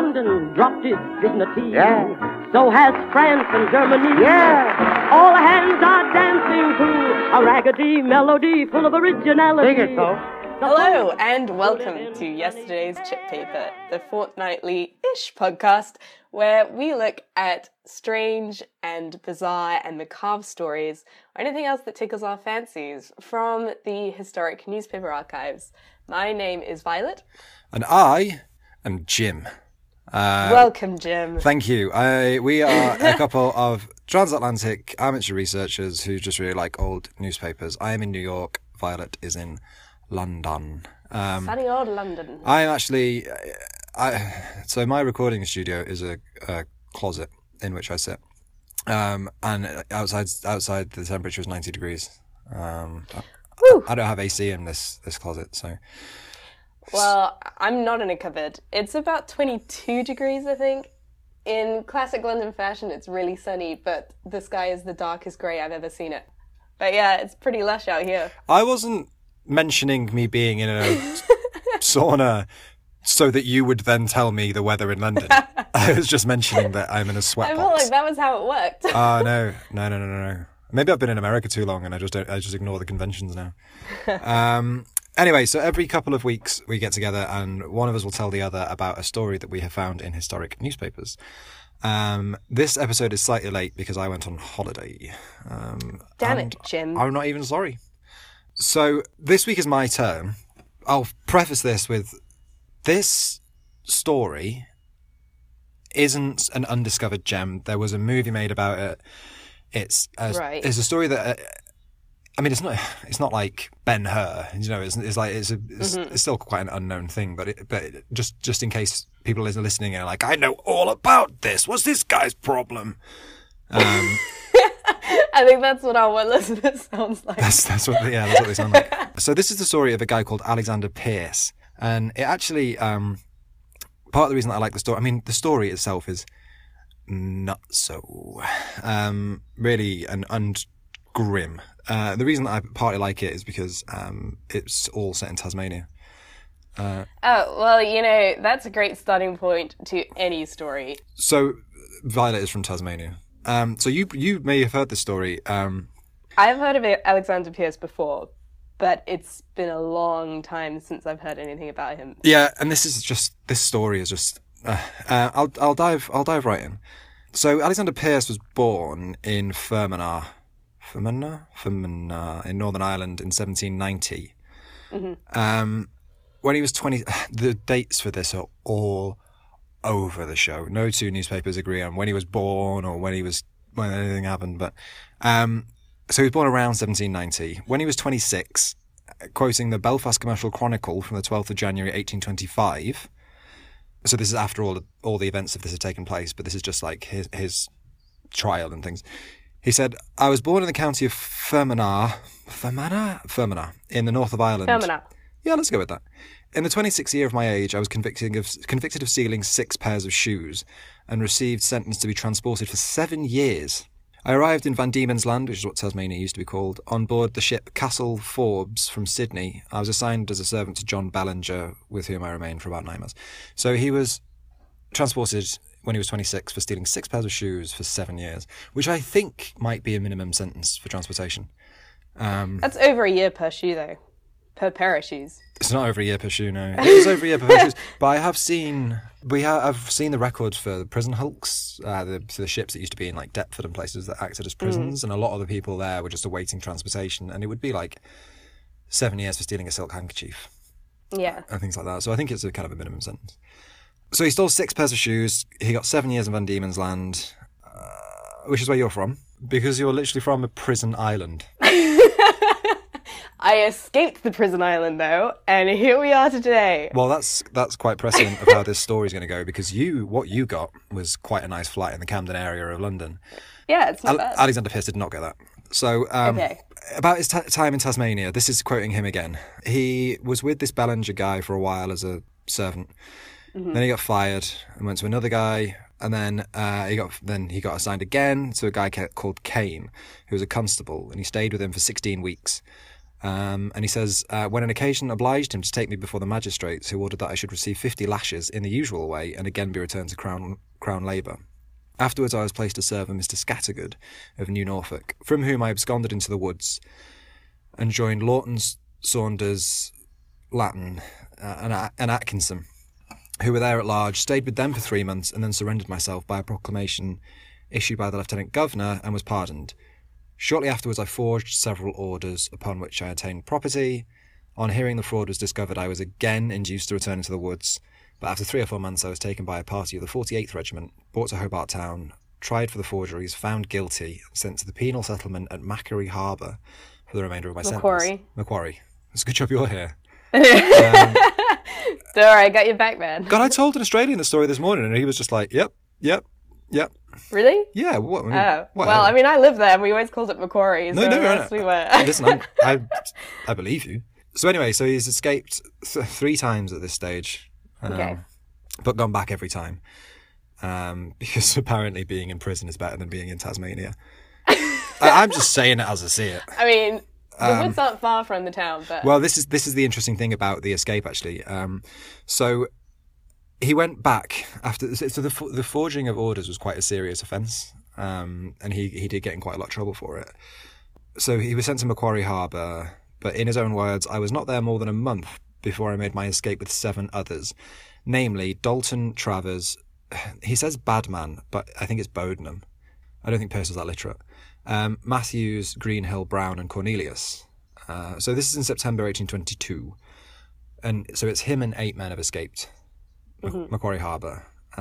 London dropped his dignity. Yeah. So has France and Germany. Yeah. All hands are dancing to a raggedy melody full of originality. Sing it, Cole. Hello and welcome to Yesterday's Chip Paper, the fortnightly-ish podcast where we look at strange and bizarre and macabre stories or anything else that tickles our fancies from the historic newspaper archives. My name is Violet. And I am Jim. Welcome, Jim. Thank you. We are a couple of transatlantic amateur researchers who just really like old newspapers. I am in New York. Violet is in London. Sunny old London. I'm actually... so my recording studio is a closet in which I sit. And outside the temperature is 90 degrees. I don't have AC in this closet, so... Well, I'm not in a cupboard. It's about 22 degrees, I think. In classic London fashion, it's really sunny, but the sky is the darkest grey I've ever seen it. But yeah, it's pretty lush out here. I wasn't mentioning me being in a sauna so that you would then tell me the weather in London. I was just mentioning that I'm in a sweatbox. I felt like that was how it worked. Oh, no. Maybe I've been in America too long and I just ignore the conventions now. Anyway, so every couple of weeks we get together and one of us will tell the other about a story that we have found in historic newspapers. This episode is slightly late because I went on holiday. Damn it, Jim. I'm not even sorry. So this week is my turn. I'll preface this with this story isn't an undiscovered gem. There was a movie made about it. It's a story that... I mean, it's not like Ben-Hur, you know. It's still quite an unknown thing. But just in case people are listening and are like, I know all about this. What's this guy's problem? I think that's what our one listener sounds like. That's what they sound like. So this is the story of a guy called Alexander Pierce, and it actually part of the reason that I like the story. I mean, the story itself is not so really and grim. The reason that I partly like it is because it's all set in Tasmania. That's a great starting point to any story. So, Violet is from Tasmania. So you may have heard this story. I've heard of Alexander Pierce before, but it's been a long time since I've heard anything about him. Yeah, and this story is just... I'll dive right in. So, Alexander Pierce was born in Fermanagh in Northern Ireland in 1790. Mm-hmm. When he was 20, the dates for this are all over the show. No two newspapers agree on when he was born or when anything happened. But so he was born around 1790. When he was 26, quoting the Belfast Commercial Chronicle from the 12th of January 1825. So this is after all the events of this had taken place, but this is just like his trial and things. He said, I was born in the county of Fermanagh, in the north of Ireland. Fermanagh. Yeah, let's go with that. In the 26th year of my age, I was convicted of stealing 6 pairs of shoes and received sentence to be transported for 7 years. I arrived in Van Diemen's Land, which is what Tasmania used to be called, on board the ship Castle Forbes from Sydney. I was assigned as a servant to John Ballinger, with whom I remained for about 9 months. So he was transported when he was 26 for stealing 6 pairs of shoes for 7 years, which I think might be a minimum sentence for transportation. That's over a year per shoe, though. Per pair of shoes. It's not over a year per shoe, no. It is over a year per pair of shoes. But I've seen the records for the prison hulks, the ships that used to be in like Deptford and places that acted as prisons, and a lot of the people there were just awaiting transportation, and it would be like 7 years for stealing a silk handkerchief. Yeah. And things like that. So I think it's a kind of a minimum sentence. So he stole 6 pairs of shoes. He got 7 years in Van Diemen's Land, which is where you're from, because you're literally from a prison island. I escaped the prison island, though, and here we are today. Well, that's quite precedent of how this story's going to go, because what you got was quite a nice flat in the Camden area of London. Yeah, it's not bad. Alexander Pierce did not get that. So, about his time in Tasmania, this is quoting him again. He was with this Ballinger guy for a while as a servant. Mm-hmm. Then he got fired and went to another guy, and then he got assigned again to a guy called Kane, who was a constable, and he stayed with him for 16 weeks. And he says, when an occasion obliged him to take me before the magistrates, who ordered that I should receive 50 lashes in the usual way and again be returned to Crown Labour. Afterwards I was placed to serve a Mr. Scattergood of New Norfolk, from whom I absconded into the woods and joined Lawton, Saunders, Latin, and Atkinson, who were there at large, stayed with them for 3 months, and then surrendered myself by a proclamation issued by the Lieutenant Governor and was pardoned. Shortly afterwards I forged several orders upon which I attained property. On hearing the fraud was discovered, I was again induced to return into the woods, but after 3 or 4 months I was taken by a party of the 48th Regiment, brought to Hobart Town, tried for the forgeries, found guilty, and sent to the penal settlement at Macquarie Harbour for the remainder of my sentence. Macquarie. It's a good job you're here. Don't worry, I got your back, man. God, I told an Australian the story this morning, and he was just like, yep. Really? Yeah. What? I mean, Oh. what? Well, I mean, I lived there, and we always called it Macquarie. So No. we were. Listen, I believe you. So anyway, so he's escaped 3 times at this stage. Okay. But gone back every time. Because apparently being in prison is better than being in Tasmania. I'm just saying it as I see it. I mean, the woods aren't far from the town, but... Well, this is the interesting thing about the escape, actually. So he went back after... So the forging of orders was quite a serious offence, and he did get in quite a lot of trouble for it. So he was sent to Macquarie Harbour, but in his own words, I was not there more than a month before I made my escape with 7 others, namely Dalton, Travers... He says Badman, but I think it's Bodenham. I don't think Pearce was that literate. Matthews, Greenhill, Brown, and Cornelius. So this is in September 1822. And so it's him and 8 men have escaped Macquarie Harbour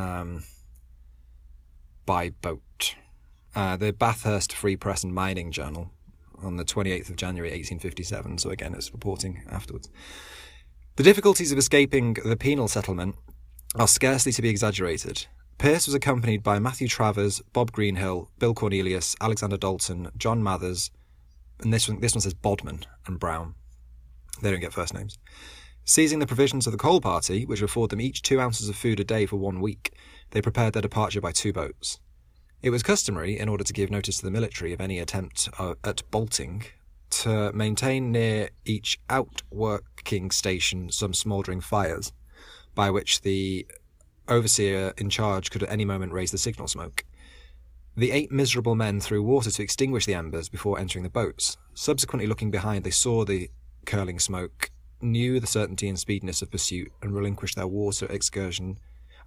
by boat. The Bathurst Free Press and Mining Journal on the 28th of January 1857. So again, it's reporting afterwards. The difficulties of escaping the penal settlement are scarcely to be exaggerated. Pearce was accompanied by Matthew Travers, Bob Greenhill, Bill Cornelius, Alexander Dalton, John Mathers, and this one says Bodman and Brown. They don't get first names. Seizing the provisions of the coal party, which afford them each 2 ounces of food a day for 1 week, they prepared their departure by 2 boats. It was customary, in order to give notice to the military of any attempt at bolting, to maintain near each outworking station some smouldering fires, by which the overseer in charge could at any moment raise the signal smoke. The 8 miserable men threw water to extinguish the embers before entering the boats. Subsequently looking behind, they saw the curling smoke, knew the certainty and speediness of pursuit, and relinquishing their water excursion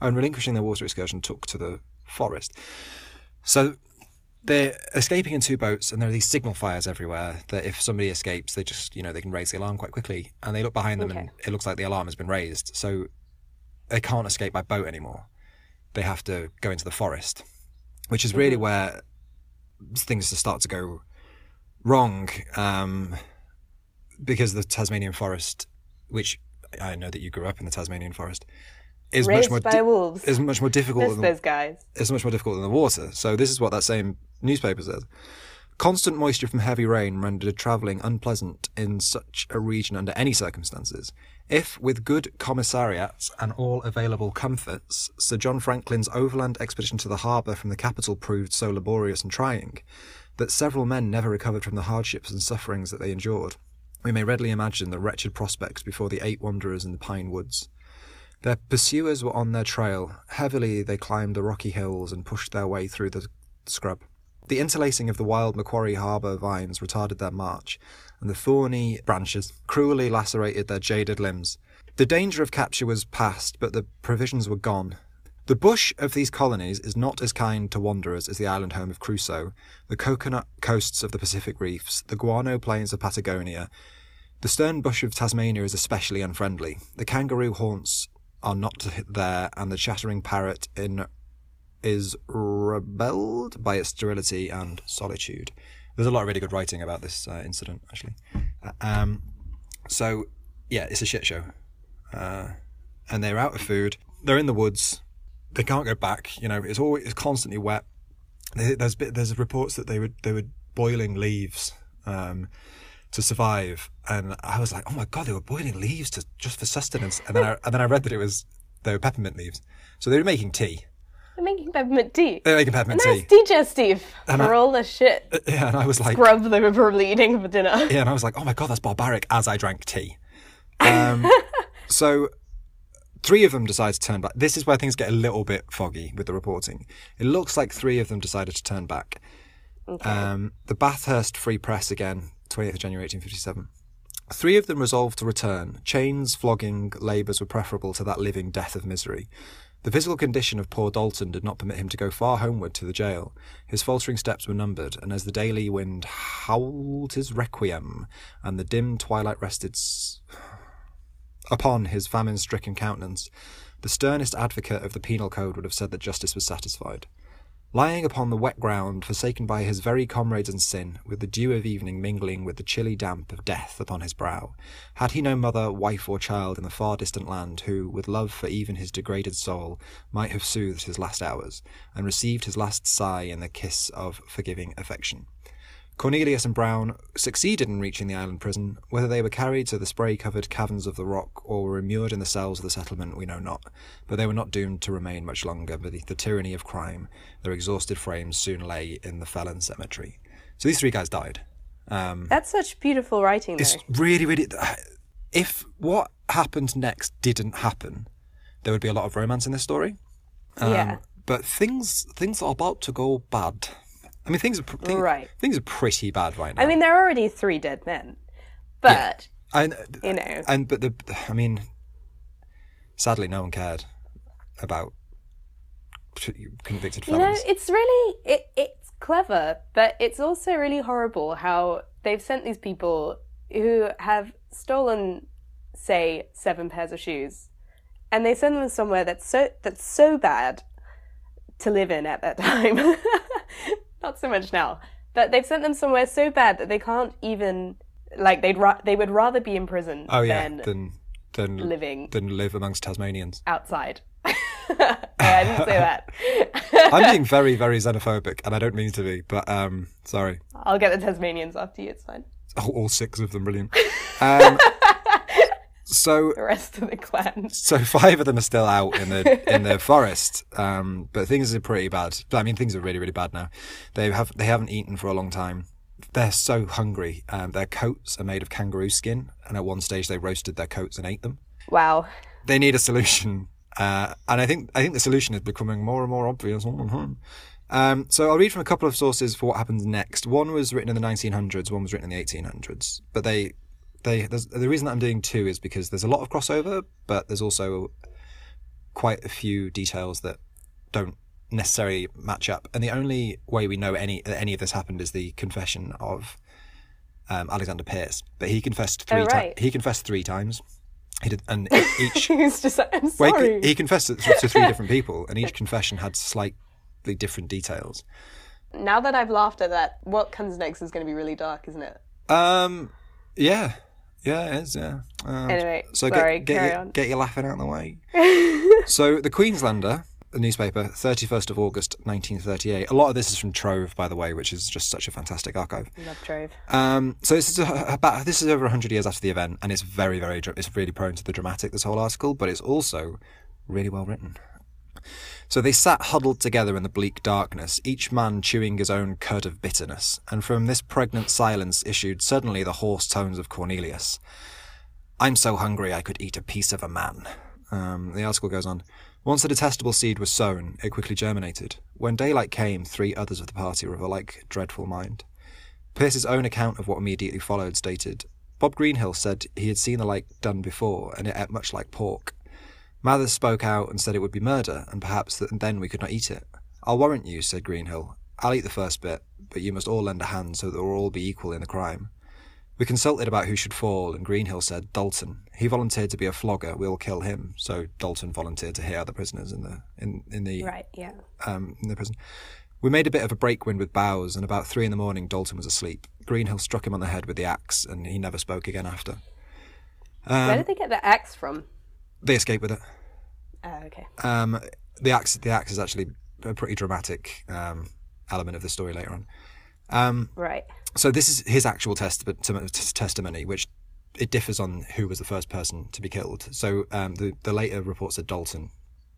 took to the forest. So they're escaping in 2 boats, and there are these signal fires everywhere that if somebody escapes, they just, they can raise the alarm quite quickly. And they look behind them and it looks like the alarm has been raised. So they can't escape by boat anymore. They have to go into the forest, which is really where things start to go wrong, because the Tasmanian forest, which I know that you grew up in the Tasmanian forest, is raised much more by wolves. is much more difficult than those guys. It's much more difficult than the water. So this is what that same newspaper says. Constant moisture from heavy rain rendered travelling unpleasant in such a region under any circumstances. If, with good commissariats and all available comforts, Sir John Franklin's overland expedition to the harbour from the capital proved so laborious and trying, that several men never recovered from the hardships and sufferings that they endured, we may readily imagine the wretched prospects before the 8 wanderers in the pine woods. Their pursuers were on their trail. Heavily they climbed the rocky hills and pushed their way through the scrub. The interlacing of the wild Macquarie Harbour vines retarded their march, and the thorny branches cruelly lacerated their jaded limbs. The danger of capture was past, but the provisions were gone. The bush of these colonies is not as kind to wanderers as the island home of Crusoe, the coconut coasts of the Pacific reefs, the guano plains of Patagonia. The stern bush of Tasmania is especially unfriendly. The kangaroo haunts are not there, and the chattering parrot is rebelled by its sterility and solitude. There's a lot of really good writing about this incident, actually. So, yeah, it's a shit show. And they're out of food. They're in the woods. They can't go back. It's constantly wet. There's reports that they were boiling leaves to survive, and I was like, oh my god, they were boiling leaves just for sustenance. And then I read that they were peppermint leaves, so they were making tea. They're making peppermint tea. They're making peppermint Nice tea. digestive for all the shit Yeah, and I was like, grub they were probably eating for dinner. yeah, and I was like, oh my God, that's barbaric, as I drank tea. So 3 of them decided to turn back. This is where things get a little bit foggy with the reporting. It looks like 3 of them decided to turn back. Okay. The Bathurst Free Press again, 20th of January 1857. 3 of them resolved to return. Chains, flogging, labours were preferable to that living death of misery. The physical condition of poor Dalton did not permit him to go far homeward to the jail. His faltering steps were numbered, and as the daily wind howled his requiem, and the dim twilight rested upon his famine-stricken countenance, the sternest advocate of the penal code would have said that justice was satisfied. Lying upon the wet ground, forsaken by his very comrades in sin, with the dew of evening mingling with the chilly damp of death upon his brow, had he no mother, wife, or child in the far distant land who, with love for even his degraded soul, might have soothed his last hours, and received his last sigh in the kiss of forgiving affection? Cornelius and Brown succeeded in reaching the island prison. Whether they were carried to the spray-covered caverns of the rock or were immured in the cells of the settlement, we know not, but they were not doomed to remain much longer beneath the tyranny of crime. Their exhausted frames soon lay in the felon cemetery. So these 3 guys died. That's such beautiful writing, though. It's really, really... If what happened next didn't happen, there would be a lot of romance in this story. Yeah. But things are about to go bad. I mean, things are pretty bad right now. I mean, there are already 3 dead men, but you know, I mean, sadly, no one cared about convicted felons. You know, it's really it's clever, but it's also really horrible how they've sent these people who have stolen, say, 7 pairs of shoes, and they send them somewhere that's so bad to live in at that time. Not so much now, but they've sent them somewhere so bad that they can't even, like, they would rather be in prison than live amongst Tasmanians outside. Yeah, I didn't say that. I'm being very, very xenophobic, and I don't mean to be, but sorry. I'll get the Tasmanians after you. It's fine. All 6 of them, brilliant. So The rest of the clan. So 5 of them are still out in the forest, but things are pretty bad. I mean, things are really, really bad now. They haven't eaten for a long time. They're so hungry. Their coats are made of kangaroo skin, and at one stage they roasted their coats and ate them. Wow. They need a solution, and I think the solution is becoming more and more obvious all the time. So I'll read from a couple of sources for what happens next. One was written in the 1900s, one was written in the 1800s, but the reason that I'm doing 2 is because there's a lot of crossover, but there's also quite a few details that don't necessarily match up. And the only way we know any of this happened is the confession of Alexander Pierce. But he confessed 3 times. He confessed 3 times. He did, and each. He's just like, I'm sorry. Well, he confessed to 3 different people, and each confession had slightly different details. Now that I've laughed at that, what comes next is going to be really dark, isn't it? Yeah. Yeah, it is, yeah. Anyway, so sorry, carry on. Get your laughing out of the way. So the Queenslander, the newspaper, 31st of August 1938. A lot of this is from Trove, by the way, which is just such a fantastic archive. Love Trove. So this is over 100 years after the event, and it's very, very, it's really prone to the dramatic, this whole article, but it's also really well written. So they sat huddled together in the bleak darkness, each man chewing his own cud of bitterness, and from this pregnant silence issued suddenly the hoarse tones of Cornelius. "I'm so hungry I could eat a piece of a man." The article goes on. Once the detestable seed was sown, it quickly germinated. When daylight came, 3 others of the party were of a like dreadful mind. Pierce's own account of what immediately followed stated, "Bob Greenhill said he had seen the like done before, and it ate much like pork. Mathers spoke out and said it would be murder, and perhaps then we could not eat it. 'I'll warrant you,' said Greenhill. 'I'll eat the first bit, but you must all lend a hand so that we'll all be equal in the crime.' We consulted about who should fall, and Greenhill said, 'Dalton. He volunteered to be a flogger. We'll kill him.' So Dalton volunteered to hear other prisoners in the right, yeah. In the prison. We made a bit of a breakwind with boughs, and about 3 a.m, Dalton was asleep. Greenhill struck him on the head with the axe, and he never spoke again after." Where did they get the axe from? They escaped with it. Oh, okay. The axe is actually a pretty dramatic element of the story later on. Right. So this is his actual testimony, which it differs on who was the first person to be killed. So the later report said Dalton, but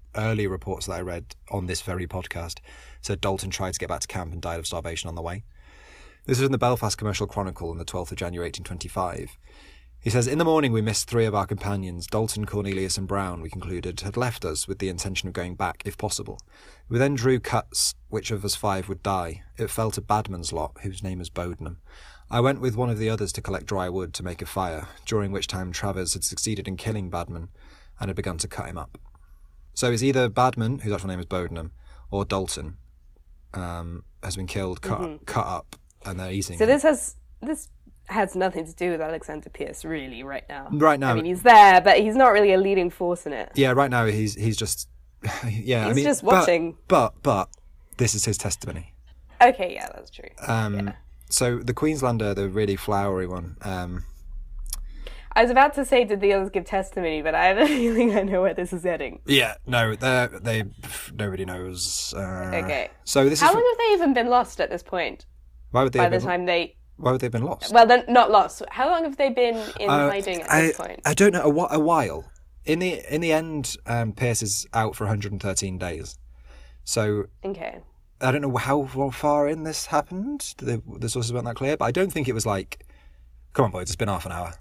earlier reports that I read on this very podcast said Dalton tried to get back to camp and died of starvation on the way. This is in the Belfast Commercial Chronicle on the 12th of January 1825. He says, "In the morning we missed 3 of our companions. Dalton, Cornelius and Brown, we concluded, had left us with the intention of going back, if possible. We then drew cuts which of us 5 would die. It fell to Badman's lot, whose name is Bodenham. I went with one of the others to collect dry wood to make a fire, during which time Travers had succeeded in killing Badman and had begun to cut him up." So it's either Badman, whose actual name is Bodenham, or Dalton has been killed, cut up, and they're eating So him. this has nothing to do with Alexander Pierce, really, right now. Right now. I mean, he's there, but he's not really a leading force in it. Yeah, right now he's just... Yeah, He's just watching. But this is his testimony. Okay, yeah, that's true. So the Queenslander, the really flowery one... I was about to say, did the others give testimony, but I have a feeling I know where this is heading. Yeah, no, nobody knows. Okay. So this How is... long have they even been lost at this point? Why would they By have the been, time they... Why would they have been lost? Well, they're not lost. How long have they been in hiding at this point? I don't know. A while. In the end, Pierce is out for 113 days. So Okay. I don't know how far in this happened. The sources weren't that clear, but I don't think it was like, come on, boys, it's been half an hour.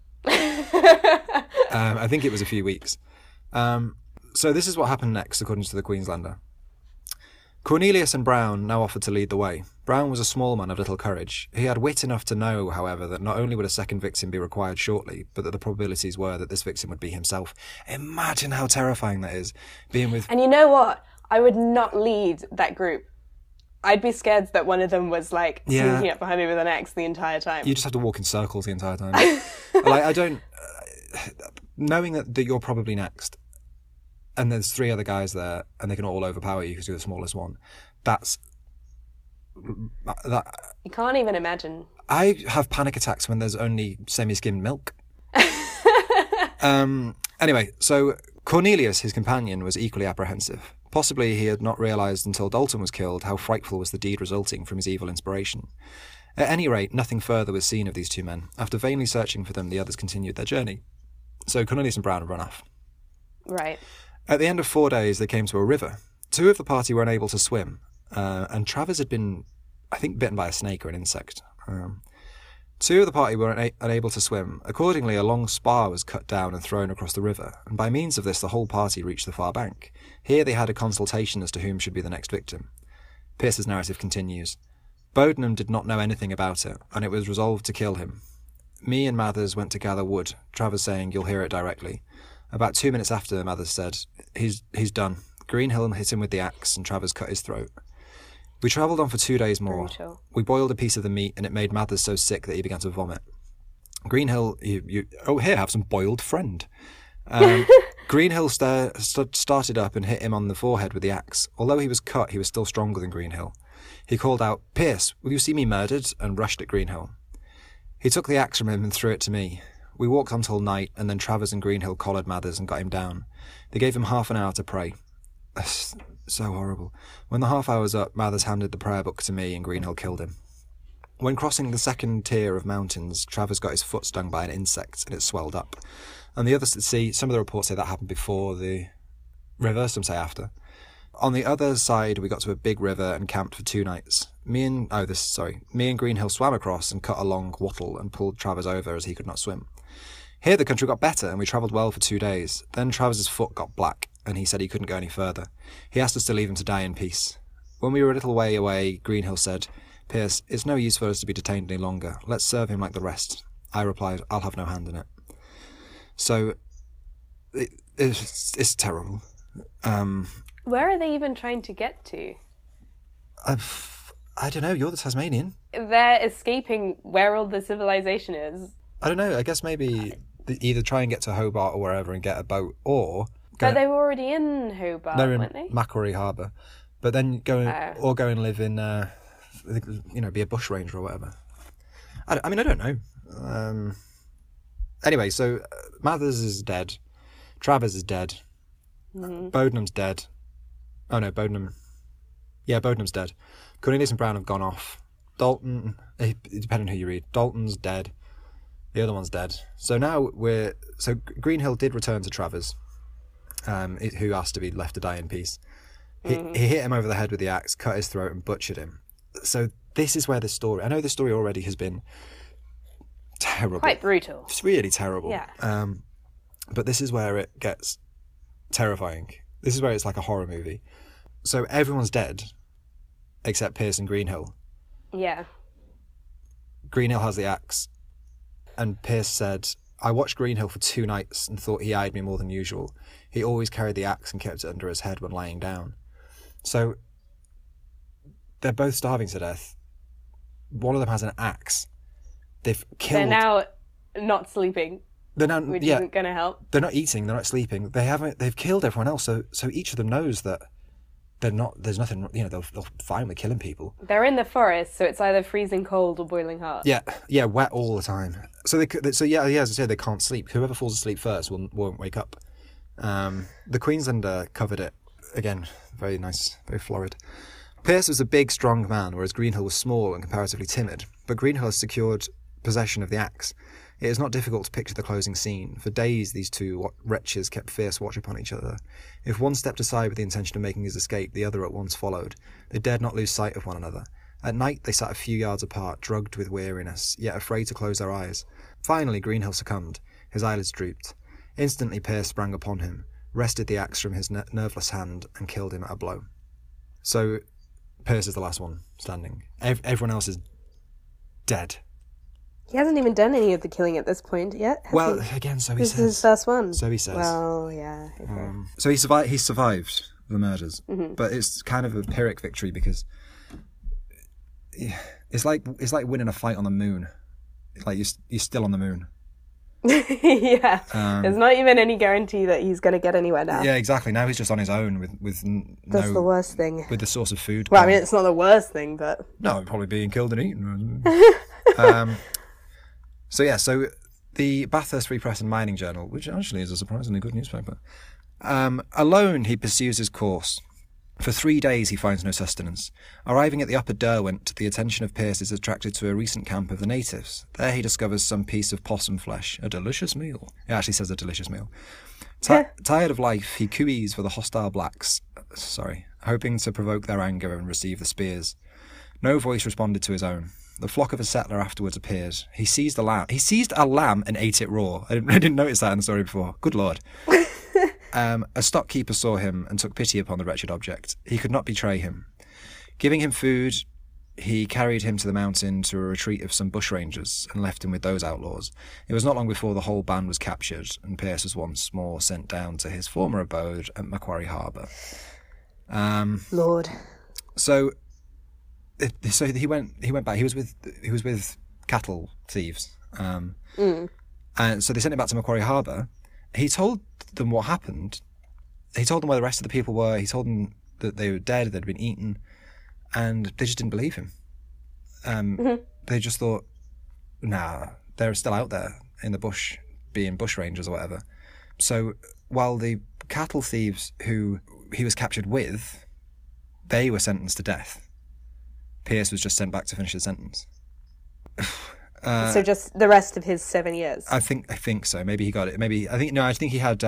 I think it was a few weeks. So this is what happened next, according to the Queenslander. Cornelius and Brown now offered to lead the way. Brown was a small man of little courage. He had wit enough to know, however, that not only would a second victim be required shortly, but that the probabilities were that this victim would be himself. Imagine how terrifying that is, being with... And you know what? I would not lead that group. I'd be scared that one of them was like sneaking up behind me with an axe the entire time. You just have to walk in circles the entire time. Like, I don't... knowing that you're probably next, and there's 3 other guys there, and they can all overpower you because you're the smallest one, that You can't even imagine. I have panic attacks when there's only semi-skimmed milk. Anyway, so Cornelius, his companion, was equally apprehensive. Possibly he had not realised until Dalton was killed how frightful was the deed resulting from his evil inspiration. At any rate, nothing further was seen of these 2 men. After vainly searching for them, the others continued their journey. So Cornelius and Brown had run off. Right. At the end of 4 days, they came to a river. 2 of the party were unable to swim, and Travers had been, I think, bitten by a snake or an insect. 2 of the party were unable to swim. Accordingly, a long spar was cut down and thrown across the river, and by means of this the whole party reached the far bank. Here they had a consultation as to whom should be the next victim. Pierce's narrative continues. Bodenham did not know anything about it, and it was resolved to kill him. Me and Mathers went to gather wood, Travers saying, "You'll hear it directly." About 2 minutes after, Mathers said, He's done. Greenhill hit him with the axe, and Travers cut his throat. We travelled on for 2 days more. Brutal. We boiled a piece of the meat, and it made Mathers so sick that he began to vomit. Greenhill, here, have some boiled friend. Greenhill started up and hit him on the forehead with the axe. Although he was cut, he was still stronger than Greenhill. He called out, "Pierce, will you see me murdered?" and rushed at Greenhill. He took the axe from him and threw it to me. We walked until night, and then Travers and Greenhill collared Mathers and got him down. They gave him half an hour to pray. So horrible. When the half hour was up, Mathers handed the prayer book to me, and Greenhill killed him. When crossing the second tier of mountains, Travers got his foot stung by an insect, and it swelled up. And the others some of the reports say that happened before the river, some say after. On the other side, we got to a big river and camped for 2 nights. Me and Greenhill swam across and cut a long wattle and pulled Travers over as he could not swim. Here the country got better and we travelled well for 2 days. Then Travers' foot got black and he said he couldn't go any further. He asked us to leave him to die in peace. When we were a little way away, Greenhill said, "Pierce, it's no use for us to be detained any longer. Let's serve him like the rest." I replied, "I'll have no hand in it." So, it's terrible. Where are they even trying to get to? I don't know, you're the Tasmanian. They're escaping where all the civilization is. I don't know, I guess maybe either try and get to Hobart or wherever and get a boat, or... But they were already in Hobart, weren't they? Macquarie Harbour. But then go and live in, be a bushranger or whatever. I mean, I don't know. Anyway, so Mathers is dead. Travers is dead. Mm-hmm. Bodenham's dead. Oh no, Bodenham's dead. Cornelius and Brown have gone off. Dalton, depending on who you read, Dalton's dead. The other one's dead. So now Greenhill did return to Travers. who asked to be left to die in peace. He hit him over the head with the axe, cut his throat, and butchered him. So this is where the story... I know the story already has been terrible. Quite brutal. It's really terrible. Yeah. But this is where it gets terrifying. This is where it's like a horror movie. So everyone's dead, except Pierce and Greenhill. Yeah. Greenhill has the axe, and Pierce said, I watched Greenhill for 2 nights and thought he eyed me more than usual. He always carried the axe and kept it under his head when lying down. So they're both starving to death. One of them has an axe. They've killed... They're now not sleeping, which isn't going to help. They're not eating, they're not sleeping. They've killed everyone else, so each of them knows that there's nothing, they'll fine with killing people. They're in the forest, so it's either freezing cold or boiling hot. Yeah, wet all the time. So as I said, they can't sleep. Whoever falls asleep first won't wake up. The Queenslander covered it again, very nice, very florid. Pierce was a big, strong man, whereas Greenhill was small and comparatively timid. But Greenhill has secured possession of the axe. It is not difficult to picture the closing scene. For days, these two wretches kept fierce watch upon each other. If one stepped aside with the intention of making his escape, the other at once followed. They dared not lose sight of one another. At night, they sat a few yards apart, drugged with weariness, yet afraid to close their eyes. Finally, Greenhill succumbed. His eyelids drooped. Instantly, Pierce sprang upon him, wrested the axe from his nerveless hand, and killed him at a blow. So, Pierce is the last one standing. Everyone else is dead. He hasn't even done any of the killing at this point yet. Well, again, so he says. This is his first one. So he says. Well, yeah. Okay. So he survived the murders, but it's kind of a Pyrrhic victory because it's like winning a fight on the moon. Like you're still on the moon. Yeah. There's not even any guarantee that he's going to get anywhere now. Yeah, exactly. Now he's just on his own with That's the worst thing. With the source of food. Well, I mean, it's not the worst thing, but... No, probably being killed and eaten. So the Bathurst Free Press and Mining Journal, which actually is a surprisingly good newspaper, alone he pursues his course. For 3 days he finds no sustenance. Arriving at the Upper Derwent, the attention of Pierce is attracted to a recent camp of the natives. There he discovers some piece of possum flesh, a delicious meal. It actually says a delicious meal. Tired of life, he cooees for the hostile blacks, hoping to provoke their anger and receive the spears. No voice responded to his own. The flock of a settler afterwards appeared. He seized a lamb. He seized a lamb and ate it raw. I didn't notice that in the story before. Good Lord. A stockkeeper saw him and took pity upon the wretched object. He could not betray him. Giving him food, he carried him to the mountain to a retreat of some bushrangers and left him with those outlaws. It was not long before the whole band was captured and Pierce was once more sent down to his former abode at Macquarie Harbour. Lord. So he went back. He was with cattle thieves, and so they sent him back to Macquarie Harbour. He told them what happened. He told them where the rest of the people were. He told them that they were dead, they'd been eaten, and they just didn't believe him. They just thought, nah, they're still out there in the bush, being bushrangers or whatever. So while the cattle thieves who he was captured with, they were sentenced to death, Pierce was just sent back to finish his sentence. So just the rest of his 7 years. I think so. Maybe he got it. I think he had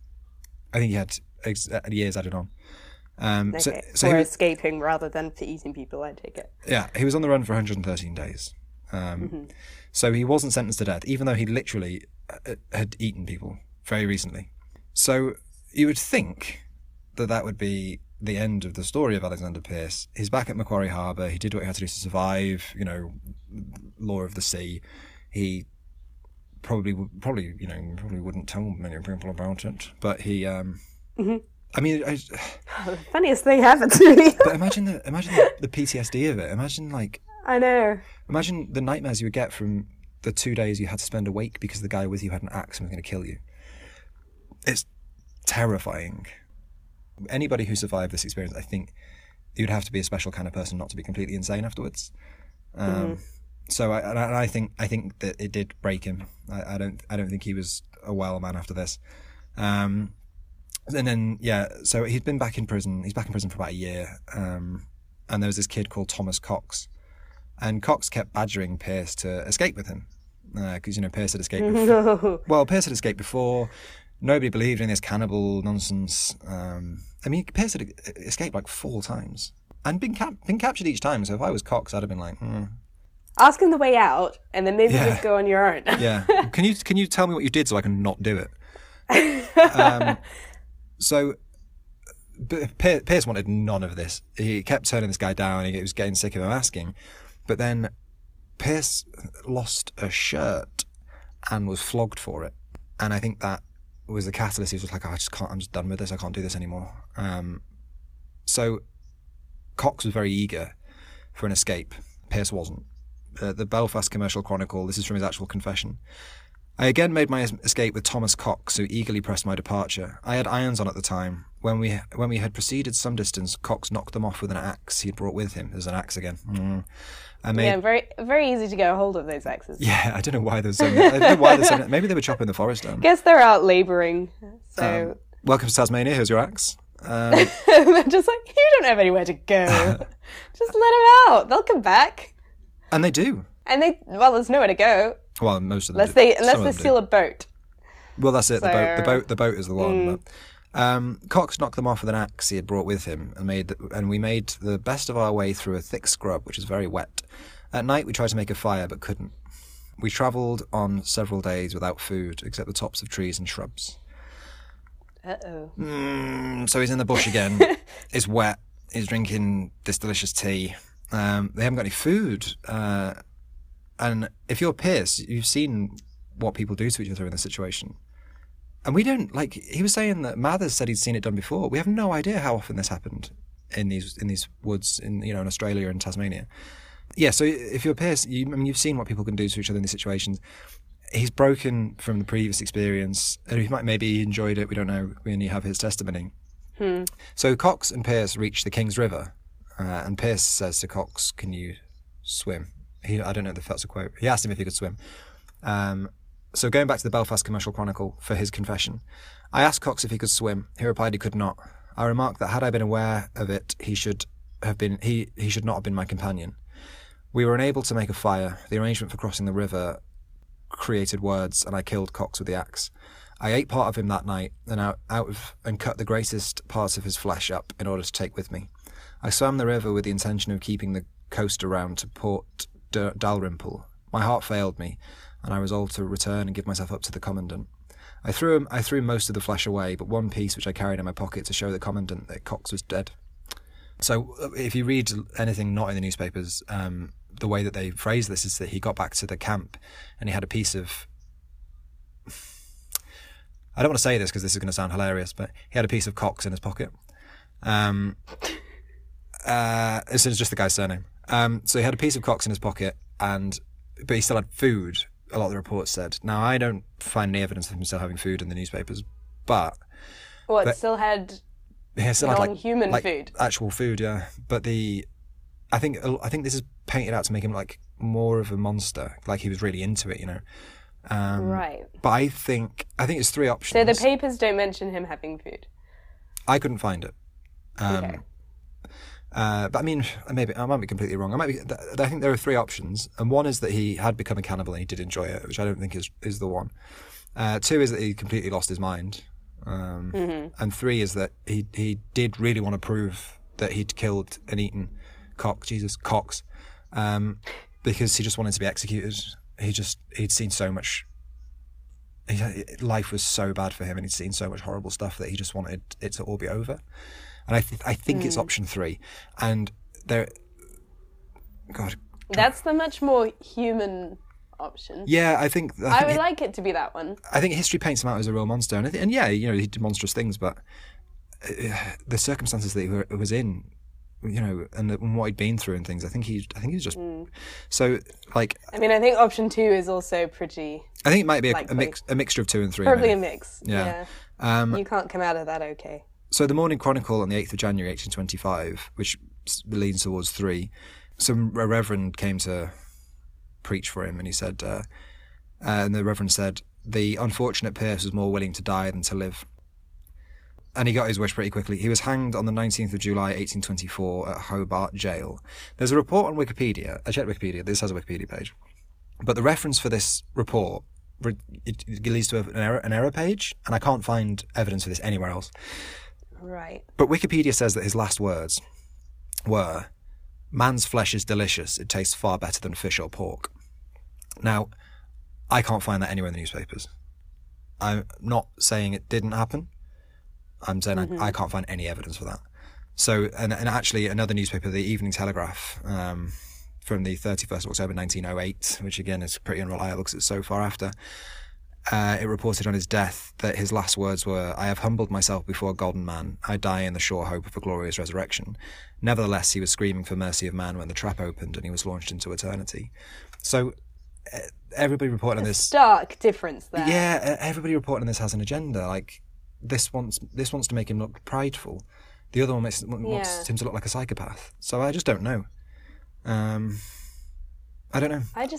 years added on. Okay. So for escaping rather than for eating people, I take it. Yeah, he was on the run for 113 days. So he wasn't sentenced to death, even though he literally had eaten people very recently. So you would think that would be the end of the story of Alexander Pierce. He's back at Macquarie Harbour. He did what he had to do to survive. Law of the sea. He probably wouldn't tell many people about it. But he, I mean, the funniest thing happened to me. But imagine the PTSD of it. I know. Imagine the nightmares you would get from the 2 days you had to spend awake because the guy with you had an axe and was going to kill you. It's terrifying. Anybody who survived this experience, I think you'd have to be a special kind of person not to be completely insane afterwards. So I think that it did break him. I don't think he was a well man after this. And then so he'd been back in prison. He's back in prison for about a year. And there was this kid called Thomas Cox, and Cox kept badgering Pierce to escape with him because Pierce had escaped before. No. Well, Pierce had escaped before. nobody believed in this cannibal nonsense. I mean, Pierce had escaped like 4 times and been captured each time. So if I was Cox, I'd have been like, Ask him the way out, and then maybe just go on your own. Yeah. Can you tell me what you did so I can not do it? So Pierce wanted none of this. He kept turning this guy down. He was getting sick of him asking. But then Pierce lost a shirt and was flogged for it. And I think that was the catalyst. He was just like, I'm just done with this. I can't do this anymore. So Cox was very eager for an escape. Pierce wasn't. The Belfast Commercial Chronicle, this is from his actual confession. I again made my escape with Thomas Cox, who eagerly pressed my departure. I had irons on at the time. When we had proceeded some distance, Cox knocked them off with an axe he had brought with him. There's an axe again. Very, very easy to get a hold of those axes. Yeah, I don't know why there's so many. I don't know why there's so many. Maybe they were chopping the forest down. Guess they're out labouring. So welcome to Tasmania. Here's your axe. They're just like, you don't have anywhere to go. Just let them out. They'll come back. And they do. And there's nowhere to go. Well, most of them unless they steal a boat. Well, that's it. So... The boat is the one. But, Cox knocked them off with an axe he had brought with him, and we made the best of our way through a thick scrub, which is very wet. At night, we tried to make a fire, but couldn't. We travelled on several days without food, except the tops of trees and shrubs. So he's in the bush again. It's wet. He's drinking this delicious tea. They haven't got any food. And if you're Pierce, you've seen what people do to each other in this situation. And we don't, like, he was saying that Mathers said he'd seen it done before. We have no idea how often this happened in these woods in Australia and Tasmania. Yeah, so if you're Pierce, you've seen what people can do to each other in these situations. He's broken from the previous experience. Maybe he enjoyed it, we don't know. We only have his testimony. So Cox and Pierce reach the King's River. And Pierce says to Cox, "Can you swim?" I don't know if that's a quote. He asked him if he could swim. So going back to the Belfast Commercial Chronicle for his confession, I asked Cox if he could swim. He replied he could not. I remarked that had I been aware of it, he should not have been my companion. We were unable to make a fire. The arrangement for crossing the river created words, and I killed Cox with the axe. I ate part of him that night and cut the greatest parts of his flesh up in order to take with me. I swam the river with the intention of keeping the coast around to Port Dalrymple. My heart failed me, and I resolved to return and give myself up to the commandant. I threw most of the flesh away, but one piece which I carried in my pocket to show the commandant that Cox was dead. So if you read anything not in the newspapers, the way that they phrase this is that he got back to the camp and he had a piece of... I don't want to say this because this is going to sound hilarious, but he had a piece of Cox in his pocket. This is just the guy's surname. So he had a piece of Cox in his pocket, but he still had food, a lot of the reports said. Now, I don't find any evidence of him still having food in the newspapers, but... still had non-human food? Actual food, yeah. But I think this is painted out to make him like more of a monster, like he was really into it, right. But I think it's 3 options. So the papers don't mention him having food? I couldn't find it. Okay. But I mean, maybe I might be completely wrong. I think there are 3 options, and one is that he had become a cannibal and he did enjoy it, which I don't think is the one. 2 is that he completely lost his mind, and 3 is that he did really want to prove that he'd killed and eaten Cox, because he just wanted to be executed. He'd seen so much. Life was so bad for him, and he'd seen so much horrible stuff that he just wanted it to all be over. And I think it's option 3. And that's the much more human option. Yeah, I think I would like it to be that one. I think history paints him out as a real monster, and yeah, he did monstrous things, but the circumstances that he was in, and what he'd been through and things, I think he was just so like. I mean, I think option 2 is also pretty. I think it might be a mixture of 2 and 3. Probably maybe. A mix. Yeah. You can't come out of that okay. So the Morning Chronicle on the 8th of January 1825, which leans towards 3, a reverend came to preach for him, and he said, and the reverend said, the unfortunate Pierce was more willing to die than to live. And he got his wish pretty quickly. He was hanged on the 19th of July 1824 at Hobart Jail. There's a report on Wikipedia. I checked Wikipedia. This has a Wikipedia page. But the reference for this report it leads to an error page, and I can't find evidence for this anywhere else. Right. But Wikipedia says that his last words were, "Man's flesh is delicious. It tastes far better than fish or pork." Now, I can't find that anywhere in the newspapers. I'm not saying it didn't happen. I'm saying I can't find any evidence for that. So, and actually another newspaper, the Evening Telegraph, from the 31st of October 1908, which again is pretty unreliable because it's so far after, it reported on his death that his last words were, "I have humbled myself before a golden man. I die in the sure hope of a glorious resurrection." Nevertheless, he was screaming for mercy of man when the trap opened and he was launched into eternity. So everybody reporting on this... Stark difference there. Yeah, everybody reporting on this has an agenda. Like, this wants to make him look prideful. The other one wants him to look like a psychopath. So I just don't know. I don't know.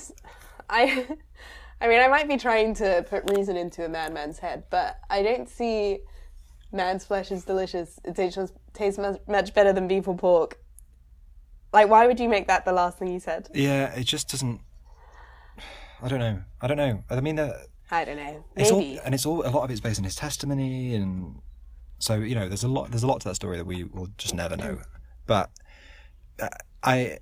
I mean, I might be trying to put reason into a madman's head, but I don't see man's flesh is delicious. It tastes much better than beef or pork. Like, why would you make that the last thing you said? Yeah, it just doesn't... I don't know. I mean... I don't know. Maybe. A lot of it's based on his testimony, and so, you know, there's a lot to that story that we will just never know. But I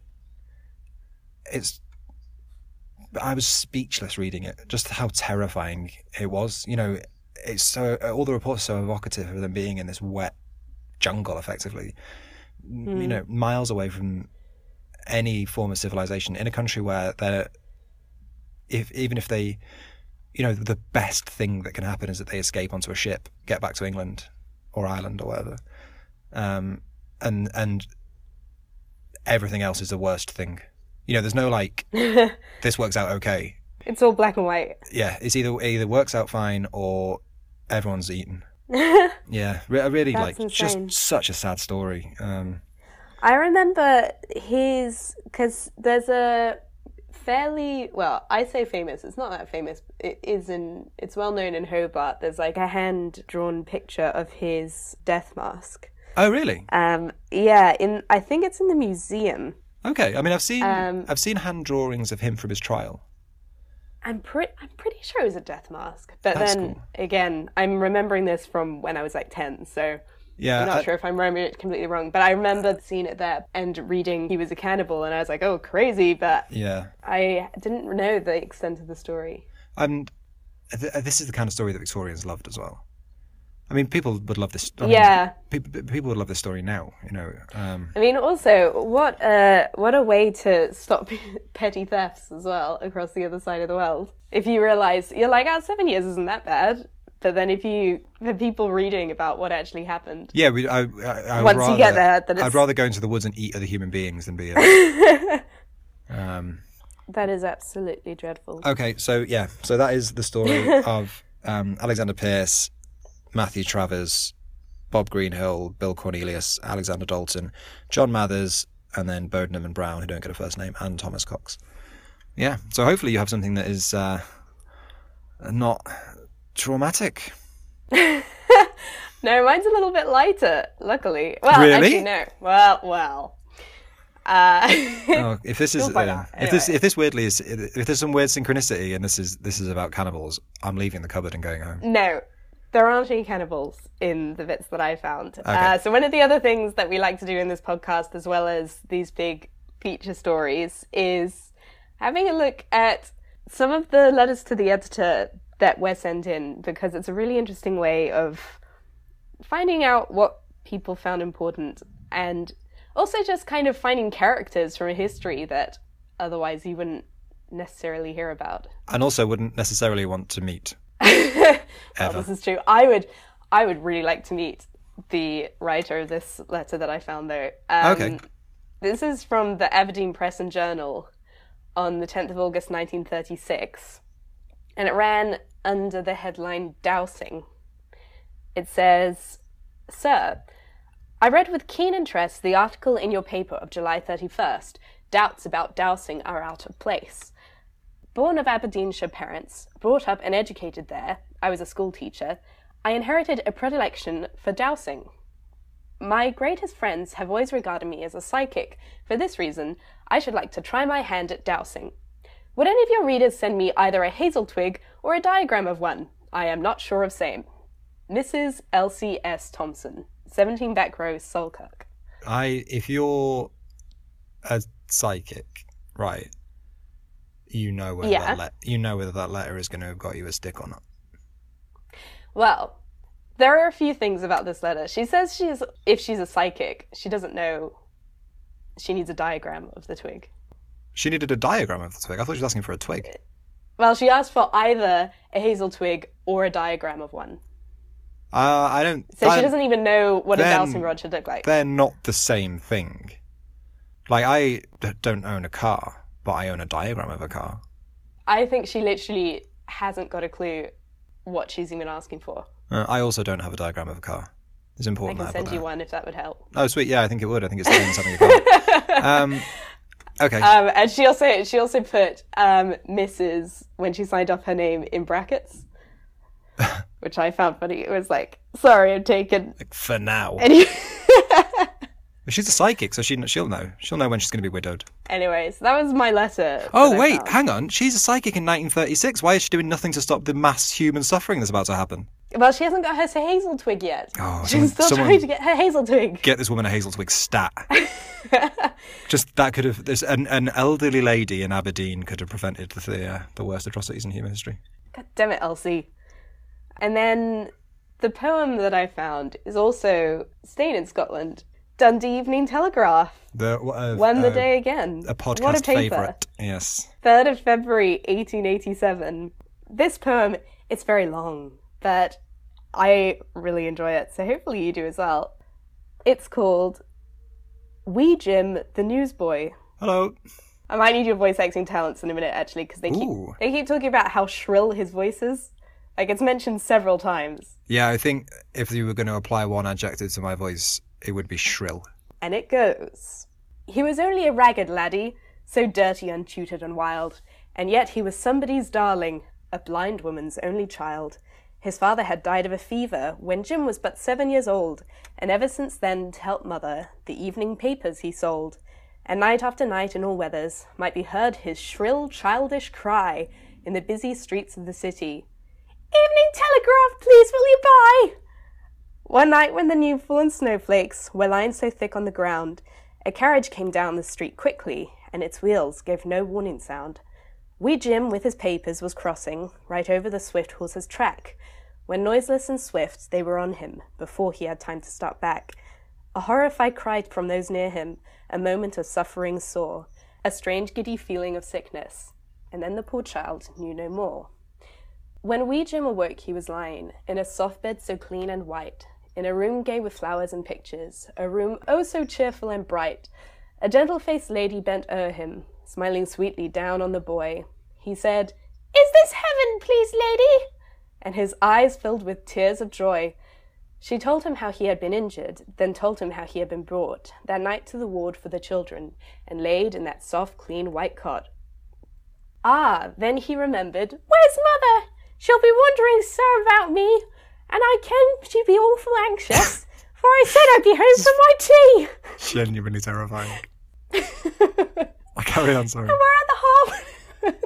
was speechless reading it, just how terrifying it was. You know, it's so, all the reports are so evocative of them being in this wet jungle, effectively, you know, miles away from any form of civilization, in a country where even if they, you know, the best thing that can happen is that they escape onto a ship, get back to England or Ireland or whatever, and everything else is the worst thing. You know, there's no like, this works out okay. It's all black and white. Yeah, it's either works out fine or everyone's eaten. Yeah, really, That's like, insane. just such a sad story. I remember because there's a fairly, well, I say famous, it's not that famous, it's well known in Hobart. There's like a hand-drawn picture of his death mask. Oh, really? Yeah, I think it's in the museum. Okay, I mean, I've seen hand drawings of him from his trial. I'm pretty sure it was a death mask. But That's then, cool. again, I'm remembering this from when I was like 10, so Yeah, I'm not sure if I'm remembering it completely wrong. But I remember seeing it there and reading he was a cannibal, and I was like, oh, crazy, but yeah. I didn't know the extent of the story. And this is the kind of story that Victorians loved as well. I mean, people would love this. Yeah. People would love this story now, you know. I mean, also, what a way to stop petty thefts as well across the other side of the world. If you realise, you're like, 7 years isn't that bad. But then the people reading about what actually happened. Yeah, Once you get there, then I'd rather go into the woods and eat other human beings than be a... That is absolutely dreadful. Okay, so that is the story of Alexander Pierce, Matthew Travers, Bob Greenhill, Bill Cornelius, Alexander Dalton, John Mathers, and then Bodenham and Brown, who don't get a first name, and Thomas Cox. Yeah, so hopefully you have something that is not traumatic. No, mine's a little bit lighter, luckily. Well, Really? actually, no. Well. If this is if this weirdly is, if there's some weird synchronicity and this is about cannibals, I'm leaving the cupboard and going home. No, there aren't any cannibals in the bits that I found. Okay. So one of the other things that we like to do in this podcast, as well as these big feature stories, is having a look at some of the letters to the editor that were sent in, because it's a really interesting way of finding out what people found important, and also just kind of finding characters from a history that otherwise you wouldn't necessarily hear about. And also wouldn't necessarily want to meet. Well, this is true. I would really like to meet the writer of this letter that I found, though. Okay. This is from the Aberdeen Press and Journal on the 10th of August 1936, and it ran under the headline Dowsing. It says, "Sir, I read with keen interest the article in your paper of July 31st. Doubts about dowsing are out of place. Born of Aberdeenshire parents, brought up and educated there, I was a school teacher, I inherited a predilection for dowsing. My greatest friends have always regarded me as a psychic. For this reason, I should like to try my hand at dowsing. Would any of your readers send me either a hazel twig or a diagram of one? I am not sure of same. Mrs. Elsie S. Thompson, 17 back row, Falkirk. If you're a psychic, right, you know whether that letter is going to have got you a stick or not. Well, there are a few things about this letter. She says if she's a psychic, she doesn't know she needs a diagram of the twig. She needed a diagram of the twig? I thought she was asking for a twig. Well, she asked for either a hazel twig or a diagram of one. I don't... So she doesn't even know what a dowsing rod should look like. They're not the same thing. Like, I don't own a car, but I own a diagram of a car. I think she literally hasn't got a clue what she's even asking for. I also don't have a diagram of a car. It's important I can send you one if that would help. Oh, sweet. Yeah, I think it would. I think it's saying something about okay. And she also put Mrs. when she signed off her name in brackets, which I found funny. It was like, sorry, I'm taken. Like, for now. She's a psychic, so she'll know. She'll know when she's going to be widowed. Anyways, that was my letter. Oh, wait, hang on. She's a psychic in 1936. Why is she doing nothing to stop the mass human suffering that's about to happen? Well, she hasn't got her hazel twig yet. Oh, she's still trying to get her hazel twig. Get this woman a hazel twig stat. Just that could have... An elderly lady in Aberdeen could have prevented the worst atrocities in human history. God damn it, Elsie. And then the poem that I found is also staying in Scotland. Dundee Evening Telegraph. Won the day again. A podcast what a paper. favourite, yes. 3rd of February, 1887. This poem, it's very long, but I really enjoy it, so hopefully you do as well. It's called Wee Jim the Newsboy. Hello. I might need your voice acting talents in a minute, actually, because they keep talking about how shrill his voice is. Like, it's mentioned several times. Yeah, I think if you were going to apply one adjective to my voice, it would be shrill. And it goes. He was only a ragged laddie, so dirty, untutored and wild, and yet he was somebody's darling, a blind woman's only child. His father had died of a fever when Jim was but 7 years old, and ever since then, to help mother, the evening papers he sold. And night after night in all weathers might be heard his shrill, childish cry in the busy streets of the city. "Evening Telegraph, please will you buy?" One night when the new fallen snowflakes were lying so thick on the ground, a carriage came down the street quickly, and its wheels gave no warning sound. Wee Jim, with his papers, was crossing right over the swift horse's track, when noiseless and swift they were on him, before he had time to start back. A horrified cry from those near him, a moment of suffering saw, a strange giddy feeling of sickness, and then the poor child knew no more. When Wee Jim awoke, he was lying in a soft bed so clean and white, in a room gay with flowers and pictures, a room oh so cheerful and bright. A gentle-faced lady bent o'er him, smiling sweetly down on the boy. He said, "Is this heaven, please, lady?" And his eyes filled with tears of joy. She told him how he had been injured, then told him how he had been brought that night to the ward for the children, and laid in that soft, clean, white cot. Ah, then he remembered, "Where's mother? She'll be wondering so about me, and I can she'd be awful anxious, for I said I'd be home for my tea." Genuinely terrifying. I carry on, sorry. And we're at the half.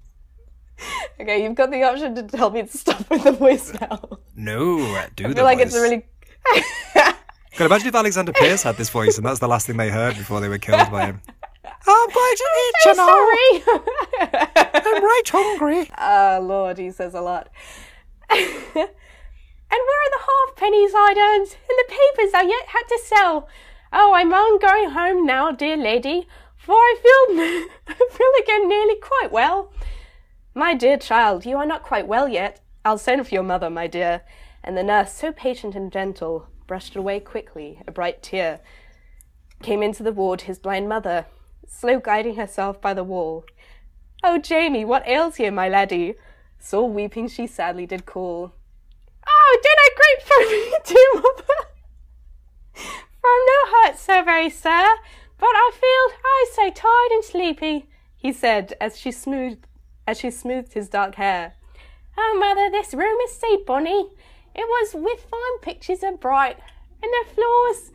Okay, you've got the option to tell me to stop with the voice now. No, do I feel like it's a really... God, imagine if Alexander Pierce had this voice and that's the last thing they heard before they were killed by him. I'm quite itchy now. Sorry. I'm right hungry. Oh, Lord, he says a lot. "And where are the halfpennies I'd earned, and the papers I yet had to sell? Oh, I'm on going home now, dear lady, for I feel again nearly quite well." "My dear child, you are not quite well yet. I'll send for your mother, my dear." And the nurse, so patient and gentle, brushed away quickly a bright tear. Came into the ward his blind mother, slow guiding herself by the wall. "Oh, Jamie, what ails you, my laddie?" Sore weeping she sadly did call. "Oh, did I great for me too, mother? From no hurt so very, sir, but I feel so tired and sleepy," he said as she smoothed his dark hair. "Oh, mother, this room is so bonny. It was with fine pictures and bright, and the floors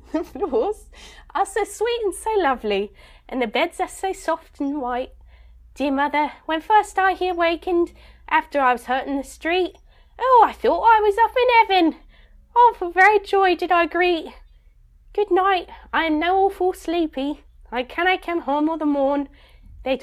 are so sweet and so lovely, and the beds are so soft and white. Dear mother, when first I awakened, after I was hurt in the street, I thought I was up in heaven. Oh, for very joy did I greet. Good night, I am now awful sleepy. I come home all the morn. They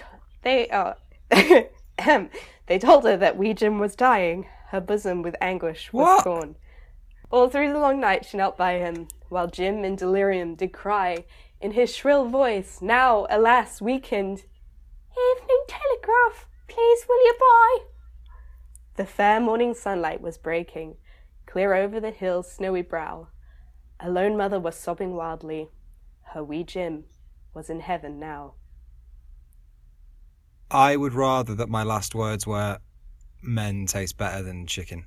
told her that wee Jim was dying. Her bosom with anguish was torn. All through the long night she knelt by him, while Jim in delirium did cry, in his shrill voice, now, alas, weakened, Evening telegraph, please will you buy? The fair morning sunlight was breaking, clear over the hill's snowy brow. A lone mother was sobbing wildly. Her wee Jim was in heaven now. I would rather that my last words were, men taste better than chicken.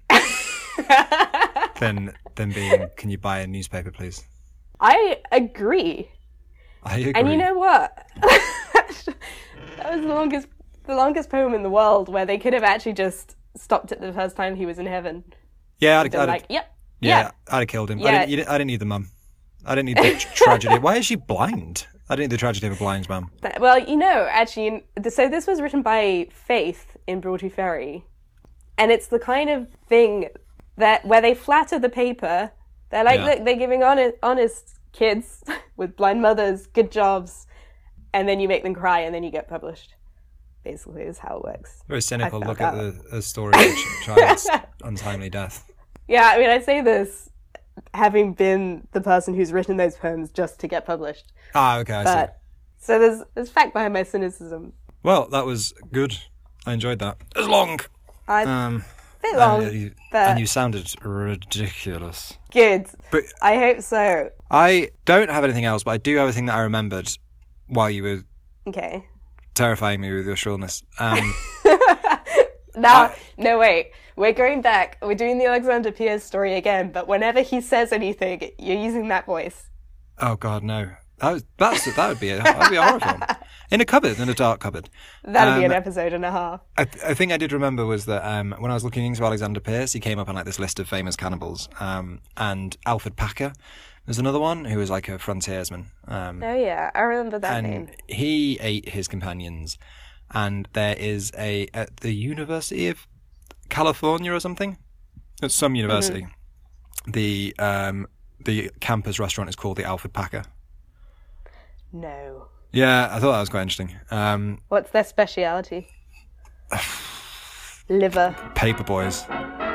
than being, can you buy a newspaper, please? I agree. I agree. And you know what? That was the longest poem in the world where they could have actually just stopped it the first time he was in heaven. Yeah, I'd yep. Yeah, I'd have killed him. Yeah. I didn't need the mum. I didn't need the tragedy. Why is she blind? I didn't need the tragedy of a blind mum. Well, actually, so this was written by Faith in Broughty Ferry, and it's the kind of thing that where they flatter the paper. They're like, look, they're giving honest kids with blind mothers good jobs, and then you make them cry, and then you get published. Basically, is how it works. Very cynical look at the story of a child's untimely death. Yeah, I mean, I say this having been the person who's written those poems just to get published. Ah, okay, I see. So there's fact behind my cynicism. Well, that was good. I enjoyed that. It was long. A bit long, and you sounded ridiculous. Good. But I hope so. I don't have anything else, but I do have a thing that I remembered while you were terrifying me with your shrillness. No, wait. We're going back. We're doing the Alexander Pierce story again, but whenever he says anything, you're using that voice. Oh, God, no. That would be a horror film. In a dark cupboard. That'd be an episode and a half. I think I did remember was that when I was looking into Alexander Pierce, he came up on like this list of famous cannibals. And Alfred Packer was another one who was like a frontiersman. Oh yeah, I remember that name. And he ate his companions. And there is at the University of California or something, at some university, the campus restaurant is called the Alfred Packer. No. Yeah, I thought that was quite interesting. What's their speciality? Liver. Paper boys.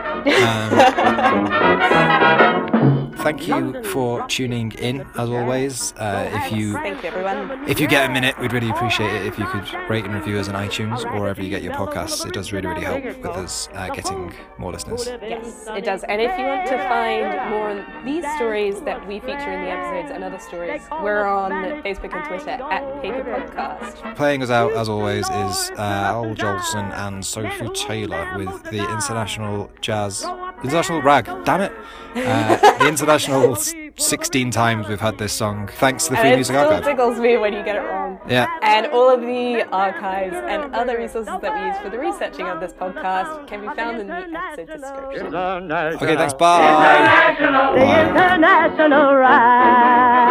Thank you for tuning in, as always. Thank you, everyone. If you get a minute, we'd really appreciate it if you could rate and review us on iTunes or wherever you get your podcasts. It does really, really help with us getting more listeners. Yes, it does. And if you want to find more on these stories that we feature in the episodes and other stories, we're on Facebook and Twitter at Paper Podcast. Playing us out, as always, is Al Jolson and Sophie Taylor with the International Rag, damn it. The International 16 times we've had this song, thanks to the Free Music Archive. It still tickles me when you get it wrong. Yeah. And all of the archives and other resources that we use for the researching of this podcast can be found in the episode description. Okay, thanks, bye. The International Rag.